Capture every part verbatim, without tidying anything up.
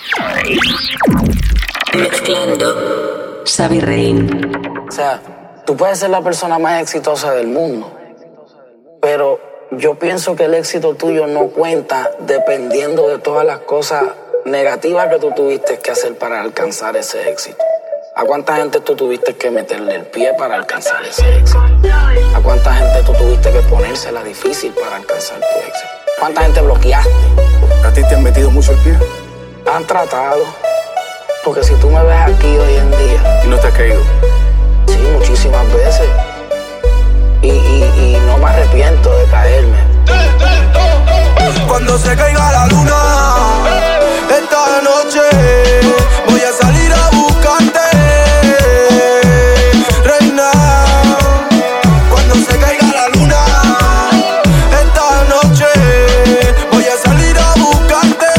Mezclando Xavi Rein. O sea, tú puedes ser la persona más exitosa del mundo, pero yo pienso que el éxito tuyo no cuenta dependiendo de todas las cosas negativas que tú tuviste que hacer para alcanzar ese éxito. ¿A cuánta gente tú tuviste que meterle el pie para alcanzar ese éxito? ¿A cuánta gente tú tuviste que ponérsela difícil para alcanzar tu éxito? ¿Cuánta gente bloqueaste? ¿A ti te han metido mucho el pie? Han tratado, porque si tú me ves aquí hoy en día... ¿Y no te has caído? Sí, muchísimas veces. Y, y, y no me arrepiento de caerme. Cuando se caiga la luna, esta noche voy a salir a buscarte, reina. Cuando se caiga la luna, esta noche voy a salir a buscarte,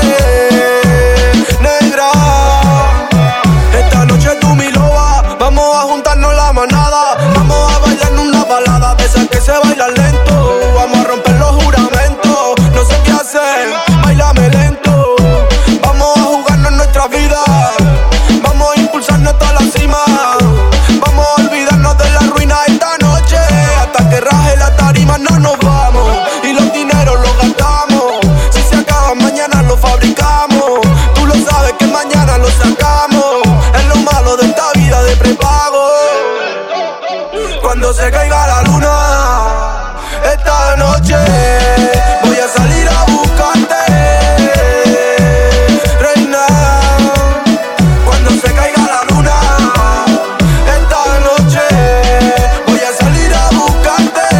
negra. Esta noche tú mi loba, vamos a juntarnos la manada, vamos a bailar en una balada de esas que se bailan lento, vamos a romper los juramentos, no sé qué hacer, bailame lento, vamos a jugarnos nuestra vida, vamos a impulsarnos hasta la cima, vamos a olvidarnos de la ruina esta noche, hasta que raje la tarima no nos vamos, y los dineros los gastamos, si se acaban mañana los fabricamos, tú lo sabes que mañana los sacamos, es lo malo de esta vida de prepago. Cuando se caiga la luna, esta noche voy a salir a buscarte, reina. Cuando se caiga la luna, esta noche voy a salir a buscarte,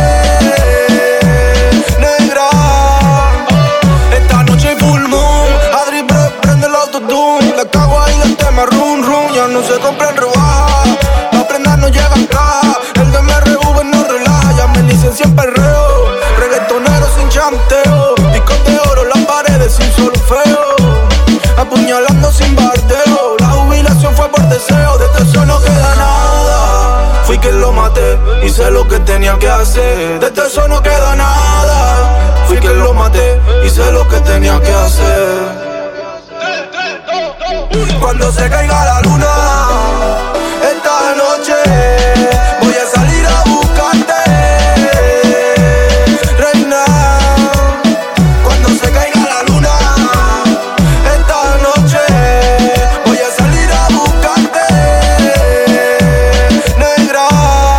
negra. Esta noche hay full moon, Adri prende el autotune, la cago ahí el tema rum rum, ya no se compran rebajas, las prendas no llegan caja, el D M R V no relaja, ya me licencié en perreo, reggaetonero sin chanteo, discos de oro, las paredes sin solfeo, apuñalando sin bardeo, la jubilación fue por deseo, de eso no queda nada, fui quien lo maté, hice lo que tenía que hacer, de eso no queda nada, fui quien lo maté, hice lo que tenía que hacer. Cuando se caiga la luna, esta noche voy a salir a buscarte, reina. Cuando se caiga la luna, esta noche voy a salir a buscarte, negra.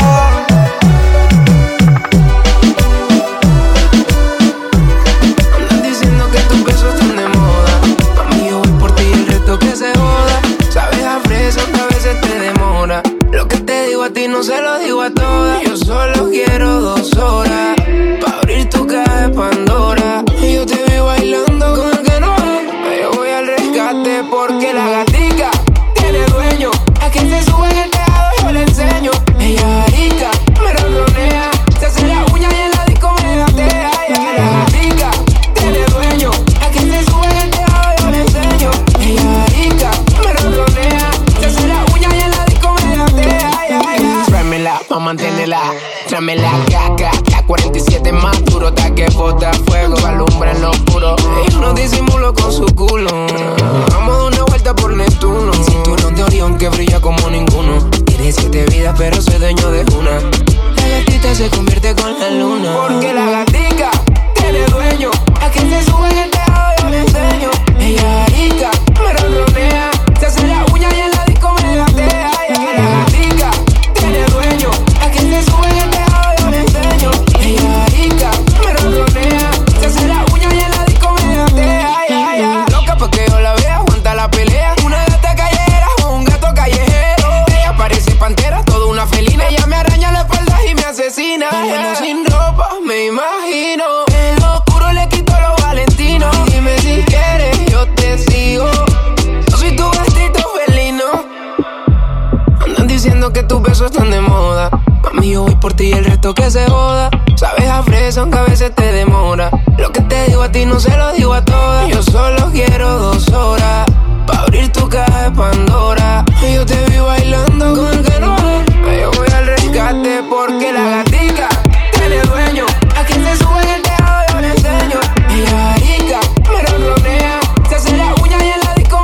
Andan diciendo que tus besos están de moda, pa' mí yo voy por ti y el resto que se joda. Sabes a fresa que a veces te demora, lo que te digo a ti no se lo digo a todas. Yo solo quiero dos horas pa' abrir tu caja de Pandora, y yo te vi bailando con el que no es. Yo voy al rescate porque la gatica tiene dueño, a quien se sube en el tejado yo le enseño. Ella rica, me ronronea, se hace la uña y en la disco me gatea. La gatica tiene dueño, a quien se sube en el tejado yo le enseño. Ella rica, me ronronea, se hace la uña y en la disco me gatea. Tráemela pa' mantenerla, tráemela caca, la cuarenta y siete más duro, hasta que bota fuego, alumbra en lo oscuro. Y no disimulo con su culo, vamos a dar una vuelta por Neptuno. Cinturón de Orión que brilla como ninguno, tiene siete vidas pero soy dueño de una. La gatita se convierte con la luna, porque la gatica tiene dueño, a quien se sube en el tejado yo le enseño. Ella rica, me ronronea, se hace la uña y en la disco me gatea. La gatica tiene dueño, a quien se sube en el tejado yo le enseño. Ella rica, me ronronea, se hace la uña y en la disco me gatea. Loca porque yo la vea, aguanta la pelea, una gata callejera o un gato callejero. Ella parece pantera, toda una felina, ella me araña la espalda y me asesina. Ella sin ropa, me imagino, en lo oscuro le quito los valentinos. Dime si quieres, yo te sigo, yo soy tu gatito felino. Andan diciendo que tus besos están de moda, pa' mí yo voy por ti y el resto que se joda. Sabes a fresa aunque a veces te demora, lo que te digo a ti no se lo digo a todas. Yo solo quiero dos horas pa' abrir tu caja de Pandora, y yo te vi bailando con el que no es. Yo voy al rescate porque la gatica tiene dueño, a quien se sube en el tejado yo le enseño. Ella rica, me ronronea, se hace la uña y en la disco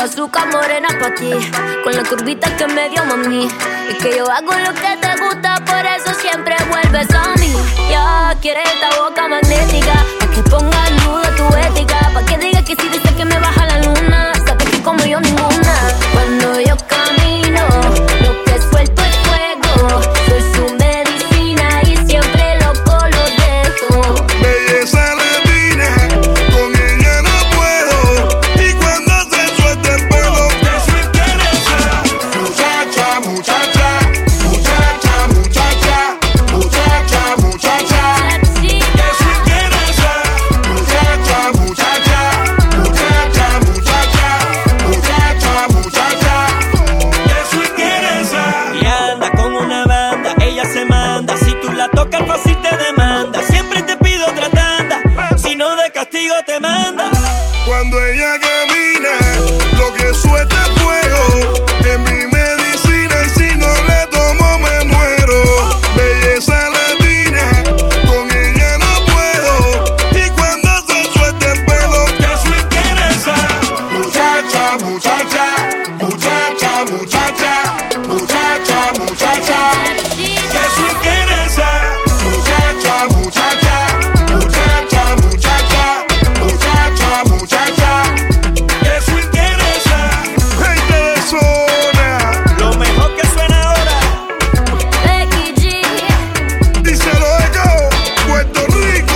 azúcar morena pa' ti, con la curvita que me dio mami. Es que yo hago lo que te gusta, por eso siempre vuelves a mí. Ya quieres esta boca magnética, pa' que ponga en duda tu ética, pa' que digas que si dices que me baja la luna, sabes que como yo ninguna. Cuando yo camino, lo que suelto es fuego, soy su medicina y siempre loco lo dejo. Belleza latina, con ella no puedo, y cuando se suelta el pelo, eso interesa. Muchacha, muchacha, muchacha, muchacha, muchacha, muchacha, eso interesa. Muchacha, muchacha, muchacha, muchacha, muchacha, muchacha, eso interesa. Y anda con una banda, ella se manda. Si tú la tocas fácil te demanda. Siempre te pido otra tanda, si no de castigo te manda. Cuando ella camina, lo que suelta es fuego, es mi medicina y si no le tomo me muero. Belleza latina, con ella no puedo, y cuando se suelta el pelo, eso interesa. Muchacha, muchacha, muchacha, muchacha, muchacha, muchacha, eso interesa. Muchacha, muchacha, muchacha, muchacha, muchacha, muchacha, eso interesa. Gente de zona, Lo mejor que suena ahora. Becky G, díselo Eco, Puerto Rico,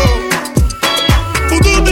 Pututi,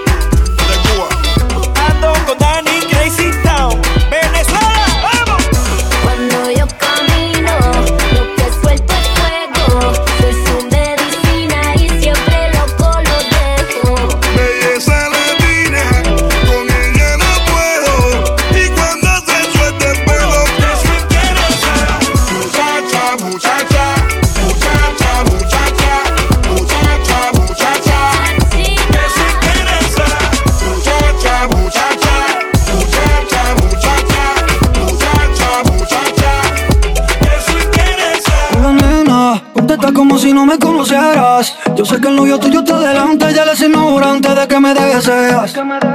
de Cuba. Ando con Danny Crazy Town, Venezuela, vamos. cuando yo camino, lo que suelto es fuego, soy su medicina y siempre loco lo dejo. Belleza latina, con ella no puedo, y cuando se suelta el pelo, eso interesa. Muchacha, muchacha, muchacha, muchacha, muchacha, muchacha, eso interesa. Muchacha, muchacha, muchacha, muchacha, muchacha, muchacha, eso interesa. Hola nena, contesta como si no me conocieras. Yo sé que el novio tuyo está delante, ya le es ignorante de que me deseas.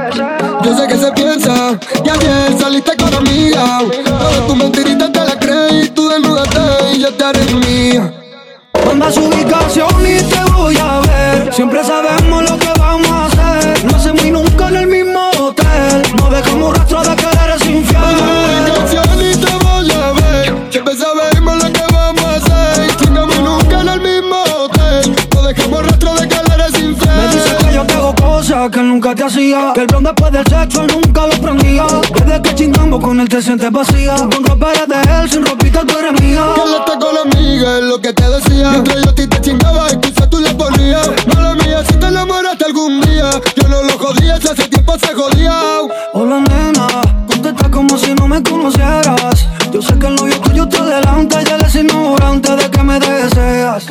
Yo sé que se piensa que ayer saliste con amiga. Todas tus mentiritas te las creí, tú desnúdate y yo te haré mía. Manda su ubicación y te voy a ver. Siempre sabemos lo que vamos a hacer. No hacemos y nunca en el mismo hotel. No dejamos rastro de que eres infiel. Ubicación y te voy a ver. Siempre sabemos lo que vamos a hacer. Chingamos y nunca en el mismo hotel. No dejamos rastro de que eres infiel. Me dice que yo te hago cosas que él nunca te hacía. Que el blon después del sexo él nunca lo prendía. Desde que chingamos con él te sientes vacía. Con ropa eres de él, sin ropita tú eres mía. Que él está con la amiga, es lo que te decía. Mientras yo a ti te chingaba, excusa tú le ponías. Mala mía, si te enamoraste algún día. Yo no lo jodía, si hace tiempo se jodía. Hola nena, contesta como si no me conocieras. Yo sé que el novio tuyo está delante, ya le es ignorante de que me deseas.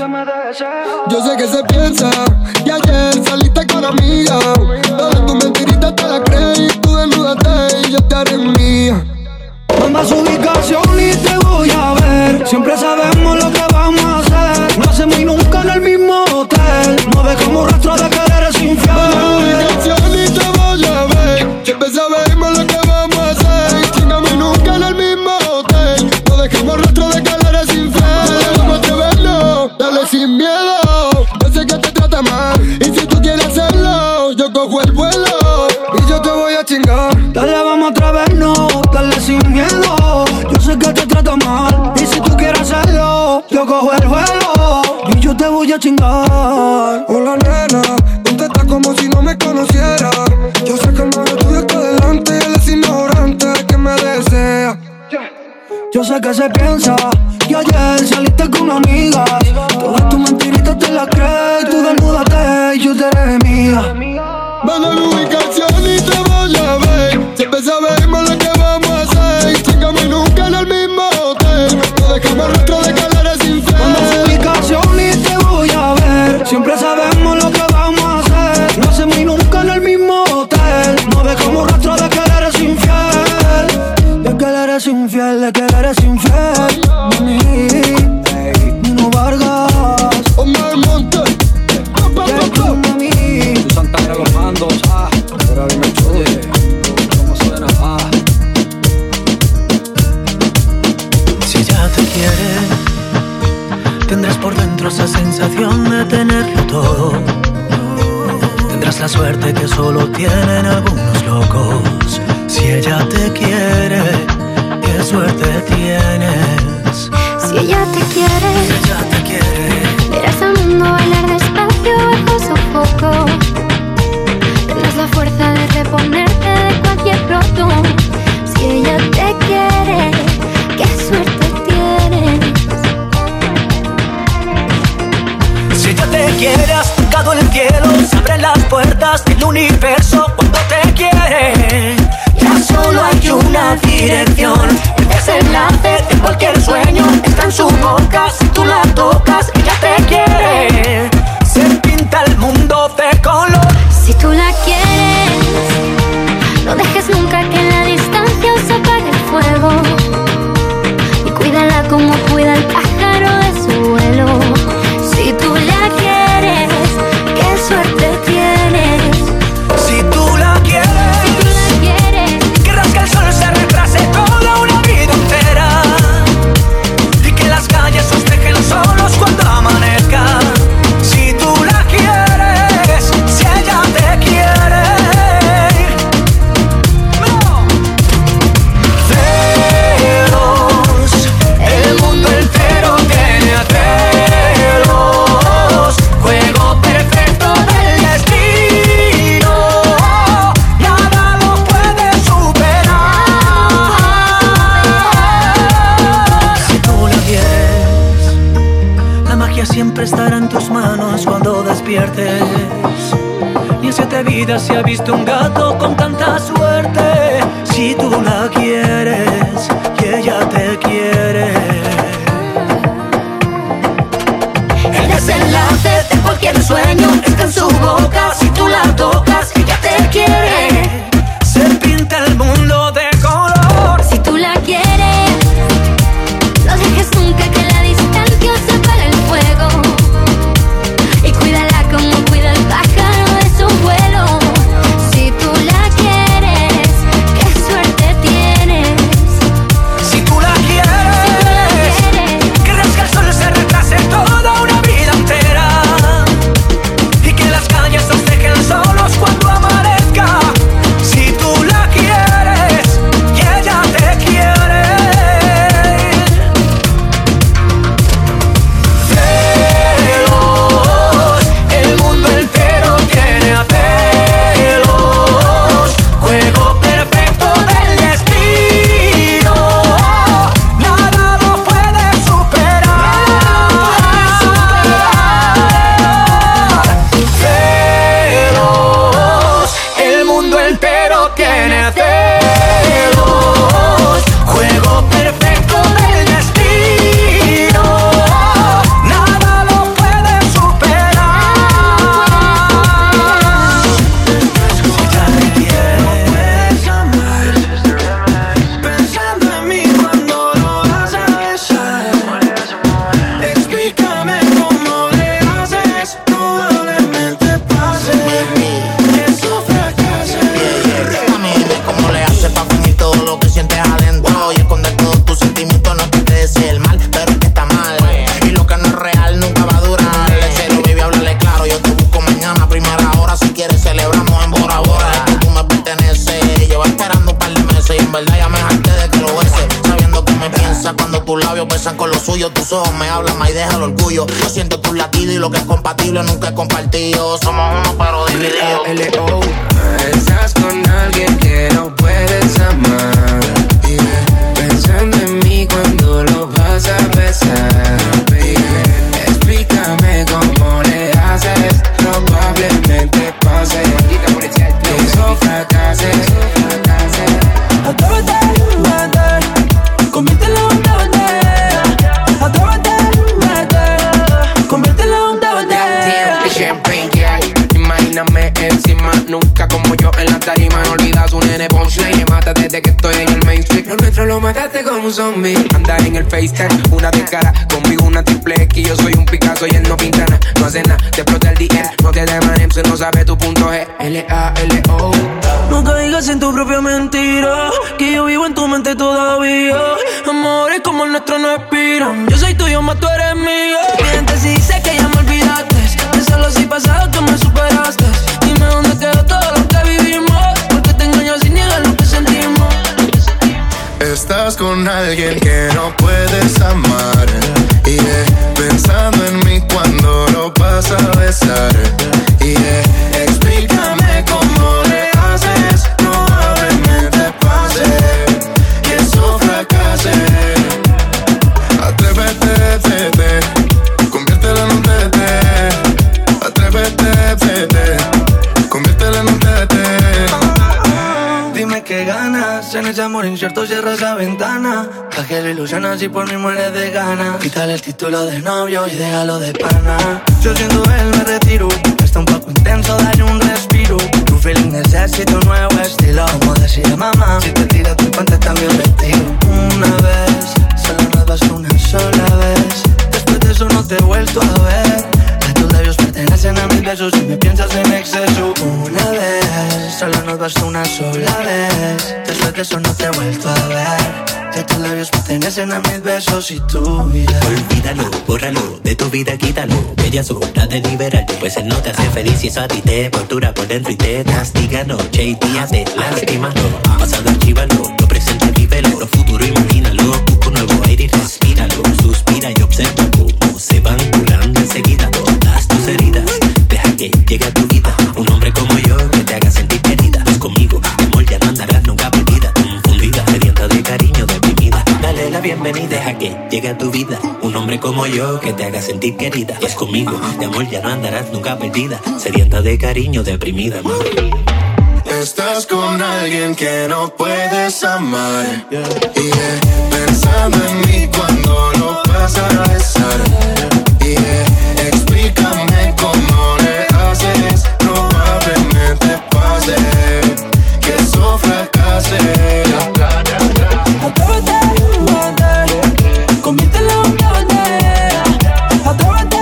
Yo sé que se piensa que ayer saliste con amiga. Todas tus mentiritas te las creí, tú desnúdate y yo te haré mía. Manda su ubicación y te voy a ver. Siempre sabemos lo que vamos a hacer. No hacemos y nunca en el mismo hotel. No dejamos rastro de que eres infiel. Ubicación y te voy a ver. Siempre sabemos lo que vamos a hacer. Chingamos y nunca en el mismo hotel. No dejamos rastro de que eres infiel. Vamos a atrevernos, dale sin miedo. Yo sé que te trata mal y si tú quieres hacerlo, yo cojo el vuelo y yo te voy a chingar. Dale, vamos a atrevernos, dale sin miedo. Yo sé que te trata mal y si tú quieres hacerlo, yo cojo el vuelo y yo te voy a chingar. Hola nena, contesta como si no me conociera. Yo sé que el novio tuyo está delante y él es ignorante de que me desea. Yo sé que se piensa que ayer saliste con una amiga. Todas tus mentiritas te las crees. Tú desnúdate y yo te haré mía. Manda la ubicación y te voy a ver. Siempre sabemos lo que vamos a hacer. Chingamos y nunca en el mismo hotel. No dejamos rastro de que eres infiel. Manda su ubicación y te voy a ver. Siempre sabemos lo que vamos a hacer. No hacemos y nunca en el mismo hotel. No dejamos rastro de que eres infiel. De que eres infiel, de que eres infiel. Mami, Nino Vargas, Omar Monte. mami. Santa Fe los mandos, ah. Pero dime, oye, ¿cómo suena? Ah. cuida el pájaro de su vuelo. Si tú la quieres, qué suerte tienes. Si tú la quieres, si tú la quieres, querrás que el sol se retrase toda una vida entera y que las calles os dejen solos cuando amanezca. Si tú la quieres, si ella te quiere. No. Celos, el mundo entero tiene a celos. Juego perfecto del destino, nada lo puede superar. Si tú la quieres, la magia siempre estará en tus manos cuando despiertes. Ni en siete vidas se ha visto un gato con tanta suerte. Si tú la quieres y ella te quiere. El desenlace de cualquier sueño está en su boca. Si tú la tocas, ella te quiere. Se pinta el mundo de color. si tú la quieres, no dejes nunca que la distancia separe el fuego. Y cuídala como cuida el pájaro de su vuelo. Si tú la quieres, qué suerte tienes. Si tú la quieres, querrás que el sol se retrase toda una vida entera y que las calles os dejen solos cuando amanezca. Si tú la quieres y ella te quiere. Celos, el mundo entero tiene a celos. Juego perfecto del destino, nada lo puede superar. Celos, el mundo entero tiene a celos. Juego perfecto del destino, nada lo puede superar. Si ya me quieres amar, pensando en mí cuando lo vas a besar. Explícame cómo le haces, probablemente pase que eso fracase. Mami, dime cómo le haces pa' fingir todo lo que sientes adentro y esconder todos tus sentimientos. No te desee el mal, pero es que está mal. Y lo que no es real nunca va a durar. En serio, baby, háblale claro. Yo te busco mañana a primera hora. Si quieres celebramos en Bora Bora. Es que tú me perteneces. Llevo esperando un par de meses y en verdad ya me harté de que lo beses. Sabiendo que me piensas cuando tus labios besan con los suyos. Tus ojos me hablan más y deja el orgullo. Yo siento tus latidos y lo que es compatible nunca es compartido. Somos uno pero divididos. L O Estás con alguien que no puedes amar. Pensando en mí cuando lo vas a besar. Explícame cómo le haces, probablemente pase que eso fracase. Atrévete, vete, conviértelo en un debate. Atrévete, vete, conviértelo en un debate. Champagne girl, imagíname encima, nunca como yo en la tarima. No olvidas un nene punchline, me mata desde que estoy en el mainstream. Lo nuestro lo mataste como un zombie. Andar en el FaceTime, una de cara, conmigo una triple X. Yo soy un Picasso y él no pinta nada, no hace nada, te explota el D M. No te demanem, se no sabe tu punto G. L A L O No caigas en tu propia mentira, que yo vivo en tu mente todavía. Amores como el nuestro no expiran. Yo soy tuyo, más tú eres mío. Mientes y dice que ya me olvidaste. De solo si pasado tú me superaste. Dime dónde quedó todo lo que vivimos, porque te engaño sin negar lo que sentimos. Estás con alguien que no puedes amar. Y yeah, pensando en mí cuando lo vas a besar. Y yeah, explícame cómo le haces, probablemente pase que eso fracase. Atrévete, vete, conviértelo en un tete. Atrévete, vete, conviértelo en un tete. Dime qué ganas, en ese amor incierto cierra esa ventana. Pa' que lo ilusionas y por mí mueres de ganas. Quítale el título de novio y déjalo de pana. Yo siendo él me retiro, está un poco intenso, dale un respiro. Tu feeling necesito un nuevo estilo. Como decía mamá, si te tiras tu puente también retiro. Una vez, solo nos basta una sola vez. Después de eso no te he vuelto a ver. De tus labios pertenecen a mis besos y tu vida. Olvídalo, bórralo, de tu vida quítalo. Ella es hora de liberarte, pues él no te hace feliz y eso a ti te tortura por dentro y te castiga noche y día de lástima. Pasado archívalo, lo presente vívelo, lo futuro imagínalo. Busca un nuevo aire y respíralo. Suspira y observa cómo se van curando enseguida todas tus heridas. Deja que llegue a tu vida un hombre como yo que te haga sentir querida. Pues conmigo, de amor ya no andarás nunca perdida, confundida, sedienta de cariño, deprimida. Dale la bienvenida, deja que llegue a tu vida un hombre como yo que te haga sentir querida. Pues conmigo, de amor ya no andarás nunca perdida, sedienta de cariño, deprimida, mami. Estás con alguien que no puedes amar. Yeah. Yeah. Pensando en mí cuando lo vas a besar. Yeah. Explícame cómo le haces. Probablemente pase que eso fracase. Atrévete, mate, conviértelo en una bandera. Atrévete,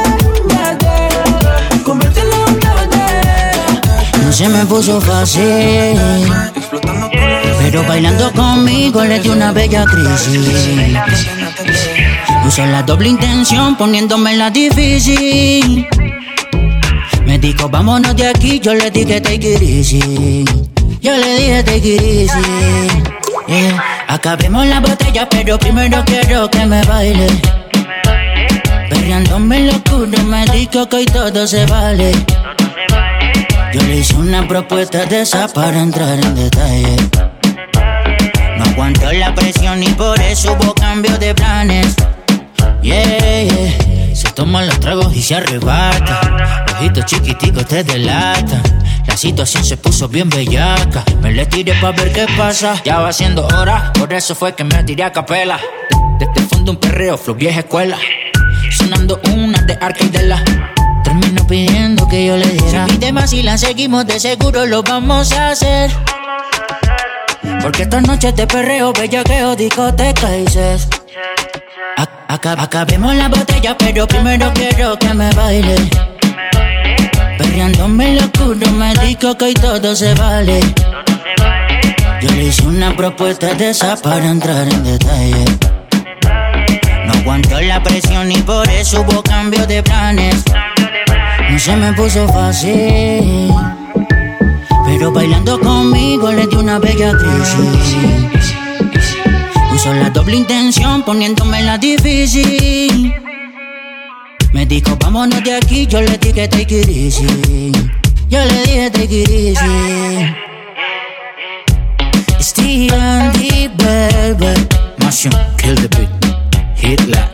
mate, conviértelo en una bandera. No se me puso fácil, pero bailando conmigo le di una bella crisis. Usó la doble intención poniéndome la difícil. Me dijo vámonos de aquí, yo le dije take it easy. Yo le dije take it easy. Yeah. Acabemos la botella, pero primero quiero que me baile. Perreándome en lo oscuro me dijo que hoy todo se vale. Yo le hice una propuesta de esa para entrar en detalle. No aguantó la presión y por eso hubo cambio de planes. Yeah, yeah. Se toma los tragos y se arrebata. Ojitos chiquiticos te delatan. La situación se puso bien bellaca. Me le tiré pa' ver qué pasa. Ya va siendo hora, por eso fue que me tiré a capela. Desde el fondo un perreo, flow vieja escuela. Sonando una de Arcadela. Termino pidiendo que yo le diera. Si pide más y la seguimos, de seguro lo vamos a hacer. Porque esta noche de perreo, bellaqueo, discoteca y ses. Acab acabemos la botella, pero primero quiero que me baile. Perreándome en lo oscuro me dijo que hoy todo se vale. Yo le hice una propuesta de esa para entrar en detalle. No aguantó la presión y por eso hubo cambio de planes. No se me puso fácil, pero bailando conmigo le di una bella crisis. Usó la doble intención poniéndome la difícil. Me dijo vámonos de aquí, yo le dije take it easy. Yo le dije take it easy. Still on the baby. Mushroom, kill the beat. Hitler.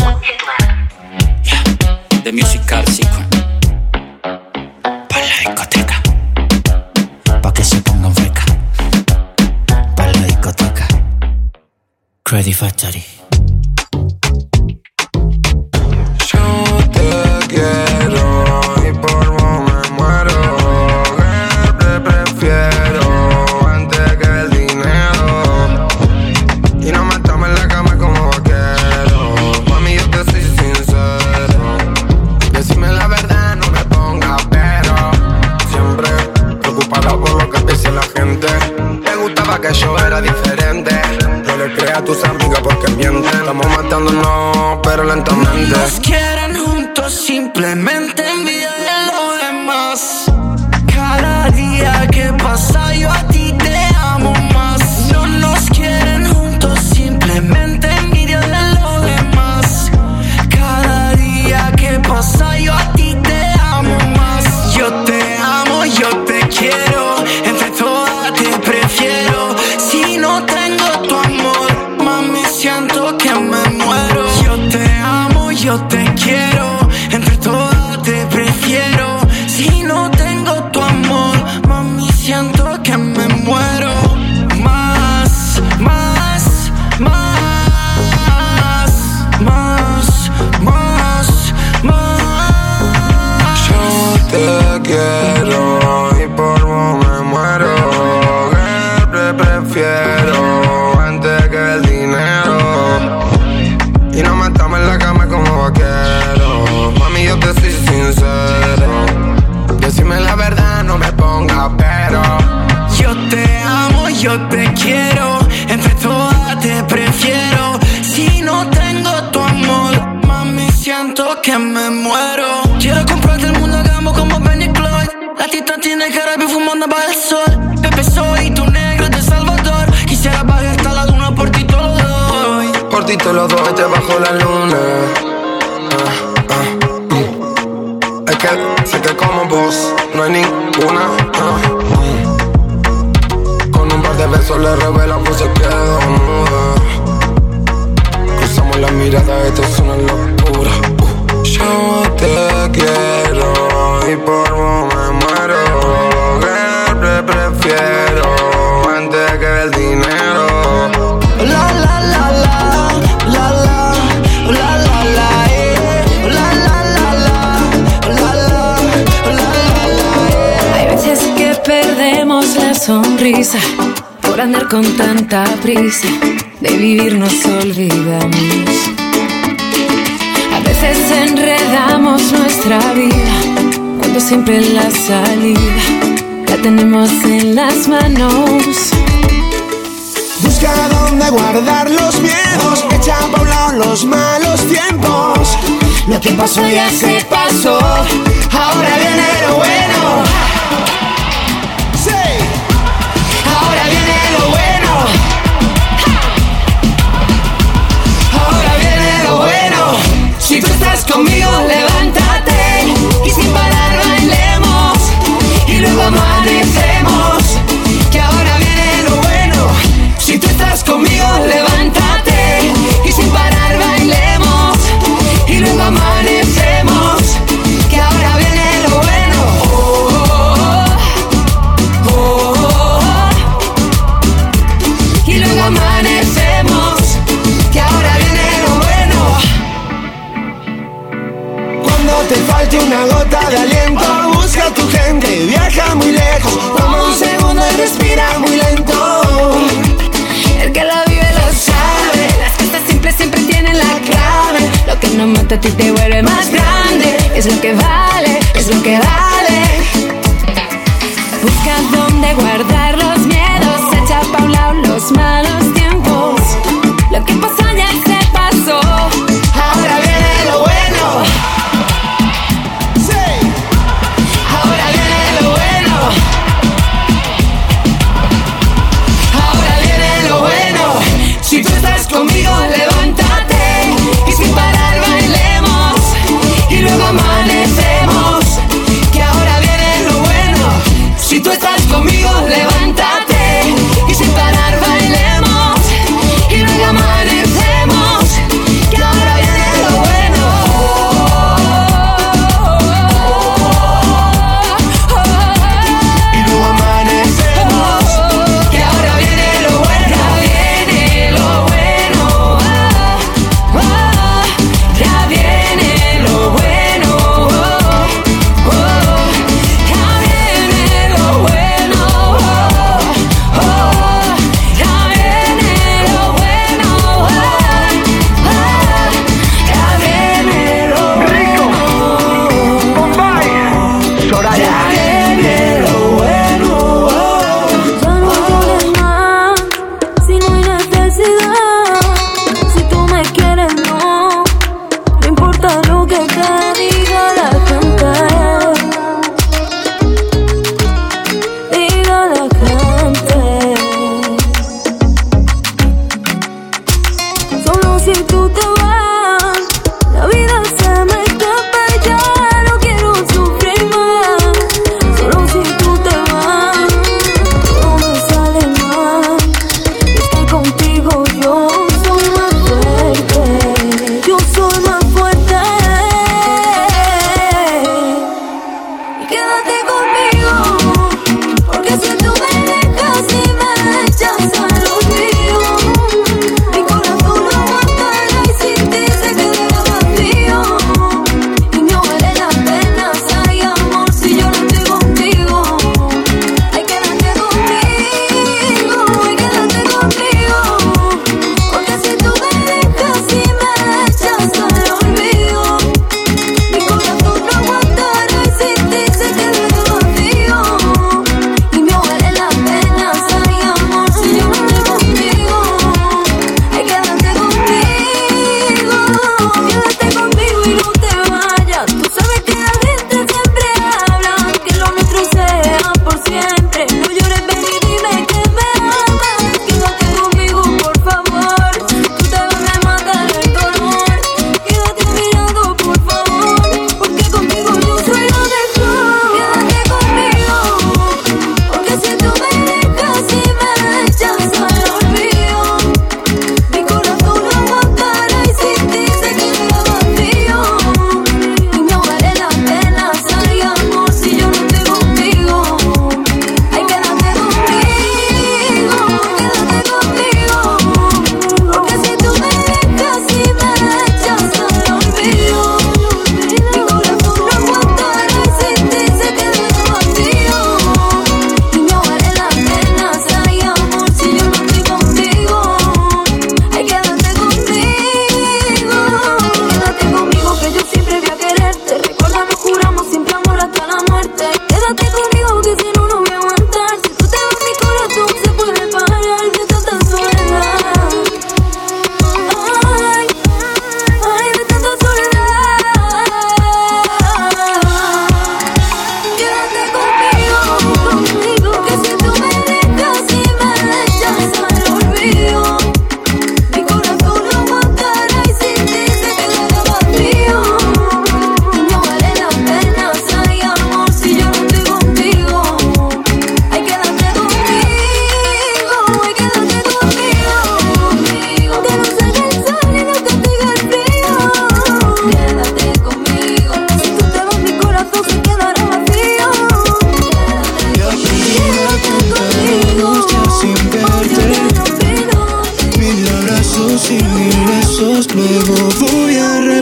Yeah, the musical sequence. Pa' la discoteca, pa' que se pongan fresca. Pa' la discoteca. Credit Factory. Yo te quiero y por vos me muero. Que te prefiero antes que el dinero. Y no me tomes la cama como vaquero. Mami, yo te soy sincero. Decime la verdad, no me pongas pero. Siempre preocupada por lo que piensa la gente. Me gustaba que yo era diferente. No le creas a tus amigas porque mienten. Estamos matándonos, pero lentamente. Nos quieren juntos, simplemente envidia de lo demás. Cada día que pasa yo a ti te amo más. No nos quieren juntos, simplemente envidia de lo demás. Cada día que pasa yo a ti te amo más. Yo te amo, yo te quiero, entre todas te prefiero. Si no tengo tu amor, mami, siento que me muero. Yo te amo, yo te quiero, entre todas te prefiero. Si no tengo tu amor, mami, siento que me muero. Más, más, más, más, más, más. Yo te quiero y por vos me muero. Que te prefiero antes que el dinero. Y no me tomes la cama como vaquero. Mami, yo te soy sincero. Decime la verdad, no me pongas pero. Yo te amo, yo siempre quiero, entre todas te prefiero. Si no tengo tu amor, mami, siento que me muero. Quiero comprarte el mundo, hagamos como Benny y Clyde. La tita tiene Caribe fumando bajo el sol. Pepe soy tu negro de Salvador. Quisiera bajar hasta la luna, por ti te lo doy. Por ti te lo doy, vete bajo la luna. Ah, ah, mm. Es que sé que como vos no hay ninguna. Ah, mm. Con un par de besos le revela, pues se queda muda. Cruzamos la mirada, esto es una locura. Uh. Yo te quiero y por vos me muero. Que prefiero antes que el dinero. La la la la, la la, la la la, eh. La la la la, la la, la la la, eh. Hay veces que perdemos la sonrisa por andar con tanta prisa. De vivir nos olvidamos. A veces enredamos nuestra vida cuando siempre la salida la tenemos en las manos. Busca dónde guardar los miedos, echa pa' un lado los malos tiempos. Lo que pasó ya se pasó, ahora viene lo bueno. Sí. Ahora viene lo bueno. Ahora viene lo bueno. Si tú estás conmigo, levántate y sin parar bailemos y luego amanecemos. Que ahora viene lo bueno. Si tú estás conmigo, levántate y sin parar bailemos y luego amanecemos. Que ahora viene lo bueno. Oh, oh, oh, oh. Y luego amanecemos. Que ahora viene lo bueno. Cuando te falte una gota de aliento, busca a tu gente, viaja muy lejos. Toma un segundo y respira muy lento. El que la vive lo sabe. Las cosas simples siempre tienen la clave. Lo que no mata a ti te vuelve más grande. Es lo que vale, es lo que vale. Busca dónde guardar los miedos, echa pa' un lado los malos tiempos. Lo que pasó ya se pasó, ahora viene lo bueno. Sí. Ahora viene lo bueno. Ahora viene lo bueno. Si tú estás conmigo, levántate y sin parar bailemos y luego amanecemos. Que ahora viene lo bueno. Si tú estás conmigo, levántate y sin parar bailemos y luego amanecemos. Que ahora viene lo bueno. Y luego amanecemos. Que ahora viene lo bueno. Viene lo bueno.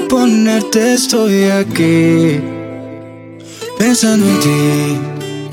ponerte estoy aquí, pensando en ti.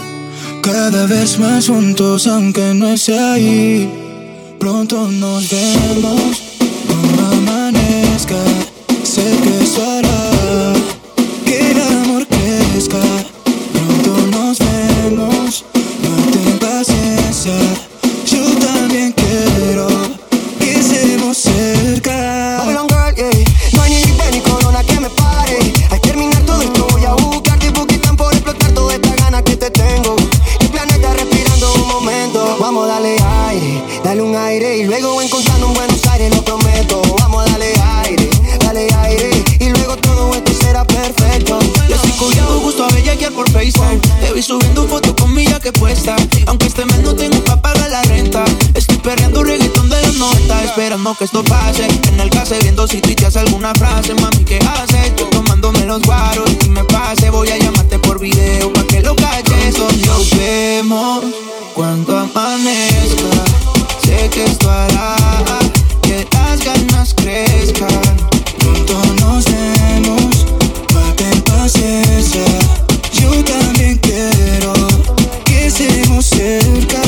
Cada vez más juntos aunque no esté ahí. Pronto nos vemos cuando amanezca. Sé que eso hará que el amor crezca. Pronto nos vemos, no ten paciencia. Yo también quiero que estemos cerca. Babylon girl, yeah. No hay ni libre ni corona que me pare. Al terminar todo esto voy a buscarte porque están por explotar toda esta gana que te tengo. El planeta respirando un momento. Vamos a darle aire, dale un aire y luego encontrando en Buenos Aires, lo prometo. Vamos a darle aire, dale aire y luego todo esto será perfecto. Yo estoy cogiendo gusto a bellaquear por FaceTime. Te vi subiendo fotos con mi ya que puesta. Aunque este mes no tengo pa' pagar la renta. Estoy perreando reggaetón de los noventa, esperando que esto pase. En el case viendo si tuiteas alguna frase. Mami, ¿qué haces? Yo tomándome los guaros y me pase. Voy a llamarte por video pa' que lo caches. Nos vemos cuando amanezca. Sé que esto hará que las ganas crezcan. Pronto nos vemos, ten paciencia. Yo también quiero que estemos cerca.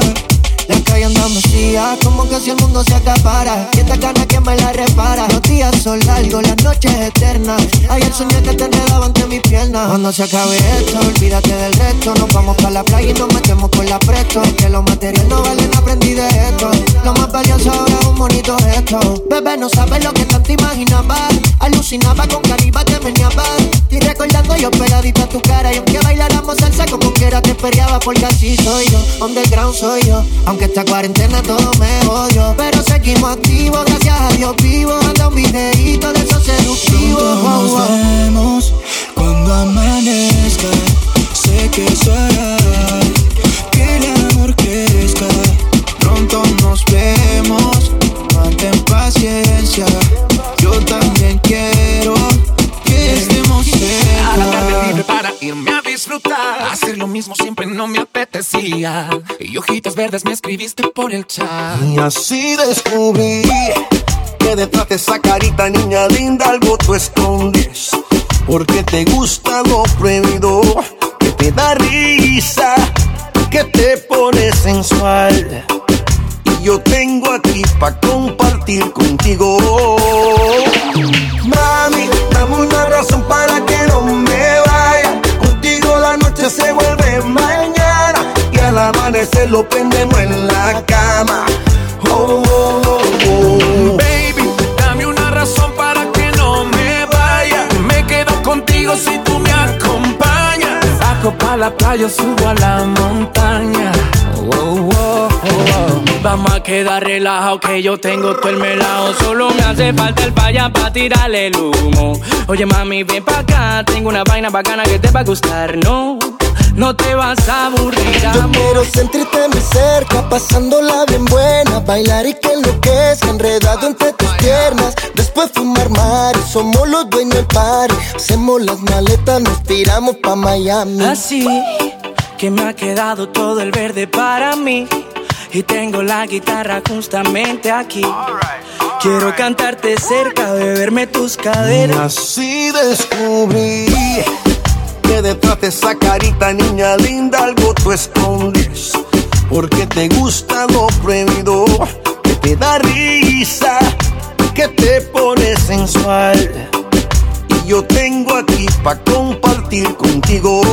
La calle anda vacía, como que si el mundo se acapara. Y esta gana que me la repara. Los días son largos, las noches eternas. Ayer soñé que te enredaba entre mis piernas. Cuando se acabe esto, olvídate del resto. Nos vamos pa' la playa y nos metemos con la presto. Que los materiales no valen, aprendí de esto. Lo más valioso ahora es un bonito gesto. Bebé, no sabes lo que tanto imaginaba. Alucinaba con cariba, te meneaba. Y recordando yo pegadita a tu cara. Y aunque bailáramos salsa como quiera te esperaba. Porque así soy yo, underground soy yo. Aunque esta cuarentena todo me odio, pero seguimos activos, gracias a Dios vivo. Anda un videíto de esos seductivos. Pronto nos oh, oh. vemos cuando amanezca. Sé que eso hará que el amor crezca. Pronto nos vemos, mantén paciencia. Yo también quiero que estemos cerca. A la tarde libre para irme a disfrutar. Hacer lo mismo siempre no me apetecía. Y hojitas verdes me escribiste por el chat. Y así descubrí que detrás de esa carita, niña linda, algo tú escondes. Porque te gusta lo prohibido, que te da risa, que te pone sensual. Y yo tengo aquí pa' compartir contigo. Mami, dame una razón para que no me vaya. Contigo la noche se vuelve mañana. Y al amanecer lo prendemos en la cama. Oh, oh, oh, oh. Baby, dame una razón para que no me vaya. Me quedo contigo si tú me acompañas. Saco pa' la playa, subo a la montaña. Oh, oh, oh, oh. Vamos a quedar relajados que yo tengo todo el melao. Solo me hace falta el paya pa' tirarle el humo. Oye mami, ven pa' acá, tengo una vaina bacana que te va a gustar, no. No te vas a aburrir, amor. Yo quiero sentirte muy cerca, pasándola bien buena. Bailar y que enloquezca, enredado entre tus piernas. Después fumar mar, somos los dueños del party. Hacemos las maletas, nos tiramos pa' Miami. Así que me ha quedado todo el verde para mí. Y tengo la guitarra justamente aquí. Quiero cantarte cerca, beberme tus caderas. Y así descubrí que detrás de esa carita, niña linda, algo tú escondes. Porque te gusta lo prohibido, que te da risa, que te pone sensual. Y yo tengo aquí pa' compartir contigo.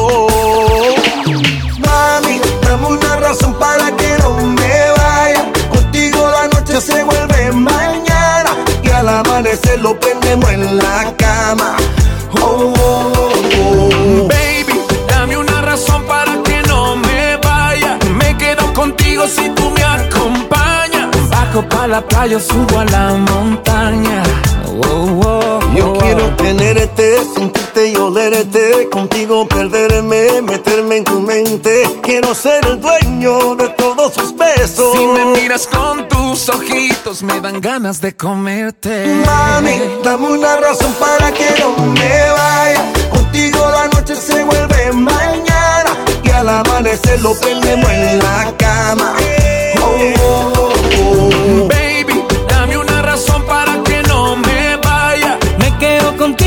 Mami, dame una razón para que no me vaya. Contigo la noche se vuelve mañana. Y al amanecer lo prendemos en la cama. Oh, oh, oh, oh. Baby, dame una razón para que no me vaya. Me quedo contigo si tú me acompañas. Bajo pa' la playa, subo a la montaña. Oh, oh, oh. Yo quiero tenerte, sentirte y olerte. Contigo perderme, meterme en tu mente. Quiero ser el dueño de todos sus besos. Si me miras con tus ojitos, me dan ganas de comerte. Mami, dame una razón para que no me vaya. Contigo la noche se vuelve mañana. Y al amanecer lo prendemos en la cama. Oh, oh, oh, oh. Baby, dame una razón para que no me vaya. Me quedo contigo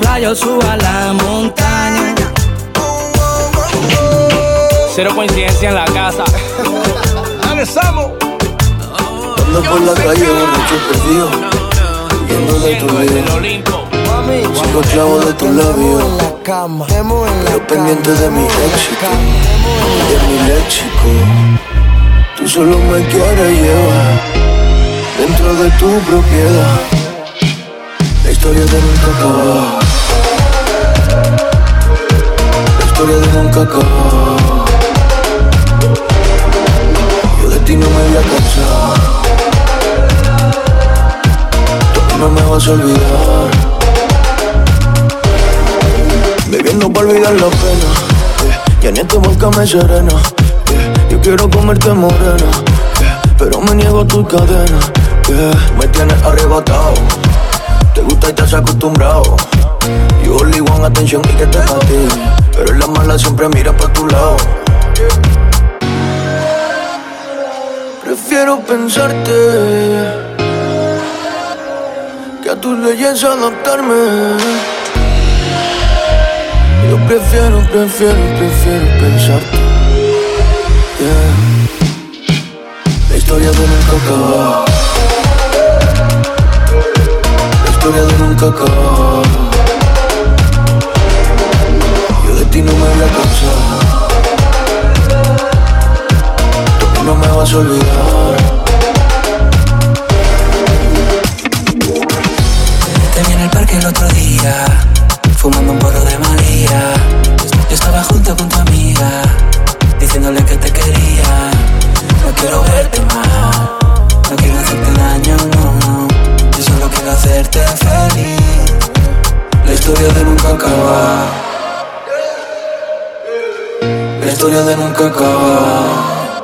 playa o subo a la montaña. Cero coincidencia en la casa. Regresamos. Ando por la calle borracho perdido, huyendo de tu vida. Sigo esclavo de tus labios, pero pendiente de mi éxito, de mi léxico. Tú solo me quieres llevar dentro de tu propiedad. La historia de nunca acabar. La historia de nunca acabar. Yo de ti no me voy a cansar. Tú no me vas a olvidar. Bebiendo para olvidar la pena, yeah. Ya ni esta boca me serena, yeah. Yo quiero comerte morena, yeah. Pero me niego a tu cadena, yeah. Me tienes arrebatado. Te gusta y estás acostumbrado. You only want atención y que te ti. Pero en la mala siempre mira pa' tu lado. Prefiero pensarte que a tus leyes adaptarme. Yo prefiero, prefiero, prefiero pensarte, yeah. La historia de nunca acabar. La historia de nunca acabar. Yo de ti no me voy a cansar. Tú no me vas a olvidar. Te vi en el parque el otro día, fumando un porro de María. Yo estaba junto con tu amiga, diciéndole que te quería. No quiero verte más, no quiero hacerte daño, no, no. Yo solo quiero hacerte feliz. La historia de nunca acabar. La historia de nunca acabar.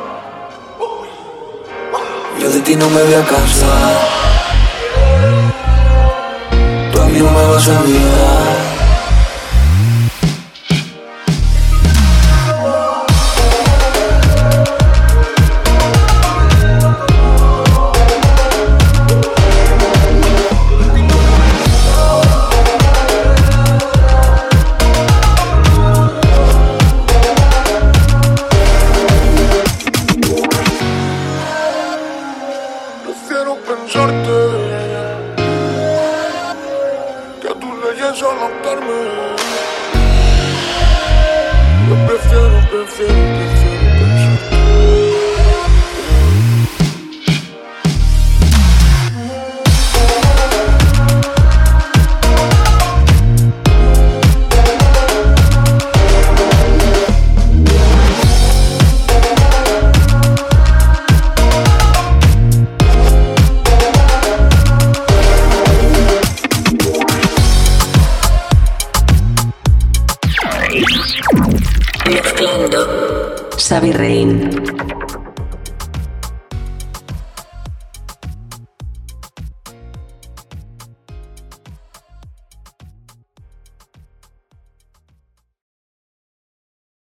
Yo de ti no me voy a cansar. Tú a mí no me vas a olvidar.